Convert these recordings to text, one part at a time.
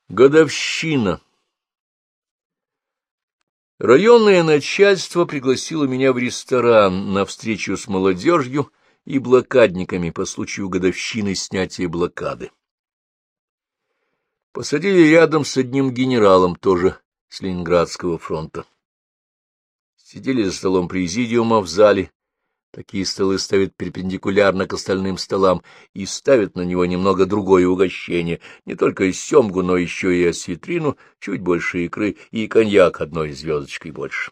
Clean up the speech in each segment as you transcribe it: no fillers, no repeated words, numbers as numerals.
Годовщина. Районное начальство пригласило меня в ресторан на встречу с молодежью и блокадниками по случаю годовщины снятия блокады. Посадили рядом с одним генералом, тоже с Ленинградского фронта. Сидели за столом президиума в зале. Такие столы ставят перпендикулярно к остальным столам и ставят на него немного другое угощение, не только семгу, но еще и осетрину, чуть больше икры и коньяк одной звездочкой больше.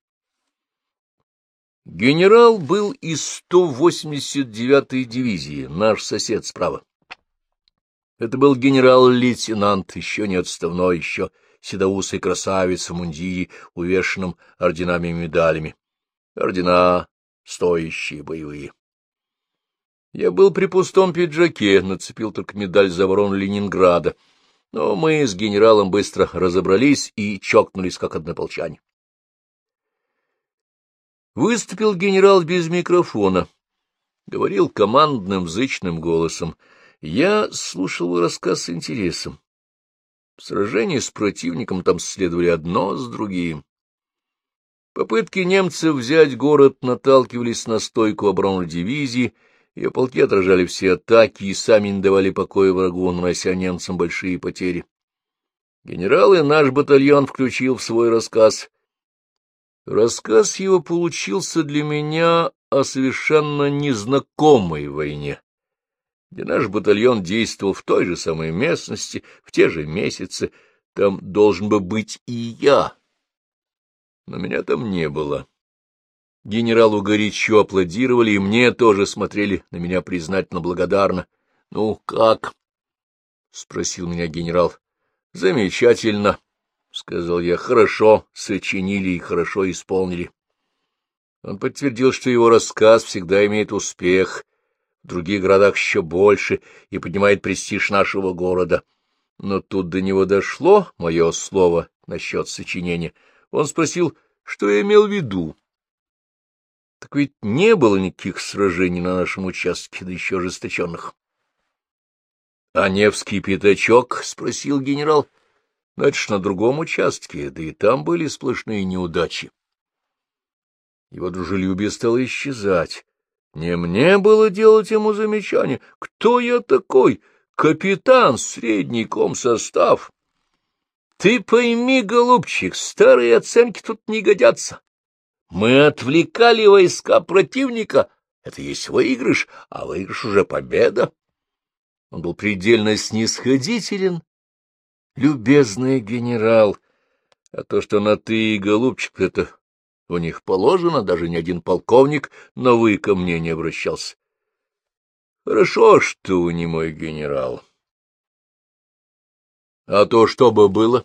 Генерал был из 189-й дивизии, наш сосед справа. Это был генерал-лейтенант, еще не отставной, еще седоусый красавец в мундире, увешанном орденами и медалями. Ордена стоящие, боевые. Я был при пустом пиджаке, нацепил только медаль за оборону Ленинграда, но мы с генералом быстро разобрались и чокнулись, как однополчане. Выступил генерал без микрофона, говорил командным зычным голосом. Я слушал его рассказ с интересом. Сражения с противником там следовали одно с другим. Попытки немцев взять город наталкивались на стойку обороны дивизии, ее полки отражали все атаки и сами не давали покоя врагу, нанося немцам большие потери. Генерал и наш батальон включил в свой рассказ. Рассказ его получился для меня о совершенно незнакомой войне, где наш батальон действовал в той же самой местности, в те же месяцы. Там должен был быть и я. Но меня там не было. Генералу горячо аплодировали, и мне тоже смотрели на меня признательно благодарно. — Ну, как? — спросил меня генерал. — Замечательно, — сказал я. — Хорошо сочинили и хорошо исполнили. Он подтвердил, что его рассказ всегда имеет успех, в других городах еще больше, и поднимает престиж нашего города. Но тут до него дошло мое слово насчет сочинения. Он спросил, что я имел в виду. Так ведь не было никаких сражений на нашем участке, да еще ожесточенных. — А Невский пятачок? — спросил генерал. — Ну, это ж на другом участке, да и там были сплошные неудачи. Его дружелюбие стало исчезать. Не мне было делать ему замечание. Кто я такой? Капитан, средний комсостав. Ты пойми, голубчик, старые оценки тут не годятся. Мы отвлекали войска противника. Это есть выигрыш, а выигрыш уже победа. Он был предельно снисходителен, любезный генерал. А то, что на «ты», голубчик, это у них положено, даже ни один полковник на «вы» ко мне не обращался. Хорошо, что вы не мой генерал. А то что бы было?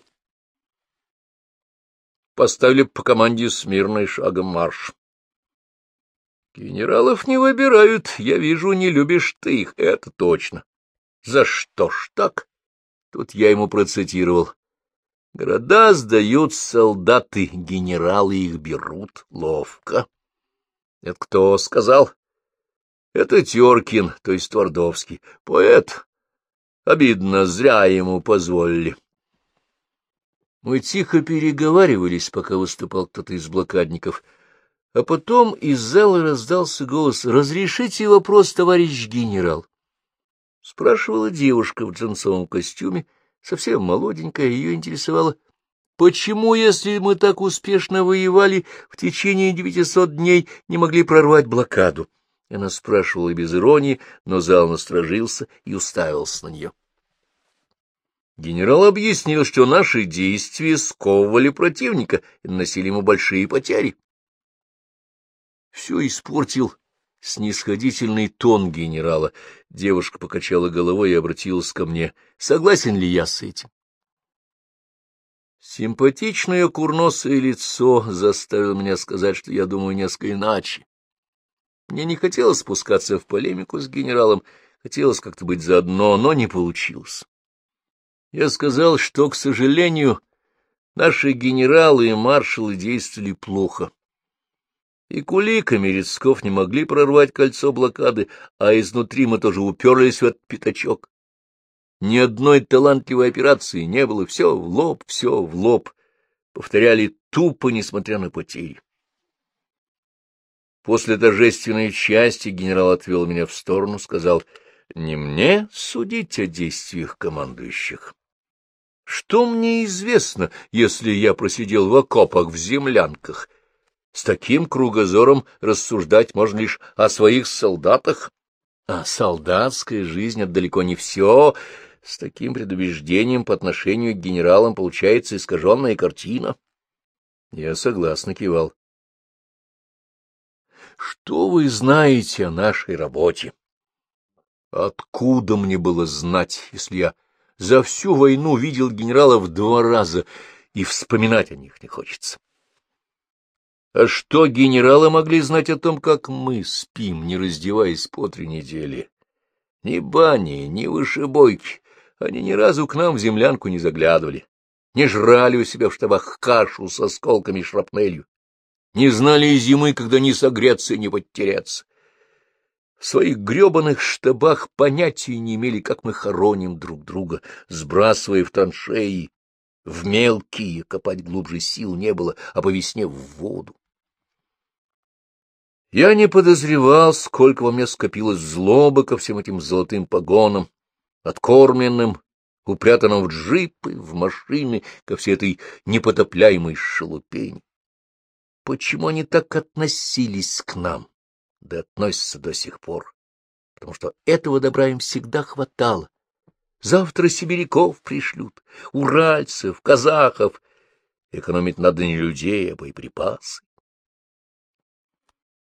Поставили по команде смирно и шагом марш. Генералов не выбирают, я вижу, не любишь ты их, это точно. За что ж так? Тут я ему процитировал. Города сдают солдаты, генералы их берут ловко. Это кто сказал? Это Теркин, то есть Твардовский, поэт. Обидно, зря ему позволили. Мы тихо переговаривались, пока выступал кто-то из блокадников, а потом из зала раздался голос: «Разрешите вопрос, товарищ генерал?» Спрашивала девушка в джинсовом костюме, совсем молоденькая, ее интересовало: почему, если мы так успешно воевали, в течение 900 дней не могли прорвать блокаду? Она спрашивала без иронии, но зал насторожился и уставился на нее. Генерал объяснил, что наши действия сковывали противника и наносили ему большие потери. Все испортил снисходительный тон генерала. Девушка покачала головой и обратилась ко мне: согласен ли я с этим? Симпатичное курносое лицо заставило меня сказать, что я думаю несколько иначе. Мне не хотелось спускаться в полемику с генералом, хотелось как-то быть заодно, но не получилось. Я сказал, что, к сожалению, наши генералы и маршалы действовали плохо. И Кулик, и Мерецков не могли прорвать кольцо блокады, а изнутри мы тоже уперлись в этот пятачок. Ни одной талантливой операции не было, все в лоб, все в лоб. Повторяли тупо, несмотря на потери. После торжественной части генерал отвел меня в сторону, сказал: «Не мне судить о действиях командующих. Что мне известно, если я просидел в окопах, в землянках? С таким кругозором рассуждать можно лишь о своих солдатах, а солдатская жизнь — это далеко не все. С таким предубеждением по отношению к генералам получается искаженная картина». Я согласно кивал. «Что вы знаете о нашей работе?» «Откуда мне было знать, если я за всю войну видел генералов 2 раза, и вспоминать о них не хочется?» «А что генералы могли знать о том, как мы спим, не раздеваясь по 3 недели? Ни бани, ни вышибойки. Они ни разу к нам в землянку не заглядывали, не жрали у себя в штабах кашу с осколками и шрапнелью, не знали и зимы, когда не согреться и не подтереться. В своих гребаных штабах понятия не имели, как мы хороним друг друга, сбрасывая в траншеи. В мелкие копать глубже сил не было, а по весне в воду. Я не подозревал, сколько во мне скопилось злобы ко всем этим золотым погонам, откормленным, упрятанным в джипы, в машины, ко всей этой непотопляемой шелупени. Почему они так относились к нам, да относятся до сих пор? Потому что этого добра им всегда хватало. Завтра сибиряков пришлют, уральцев, казахов. Экономить надо не людей, а боеприпасы.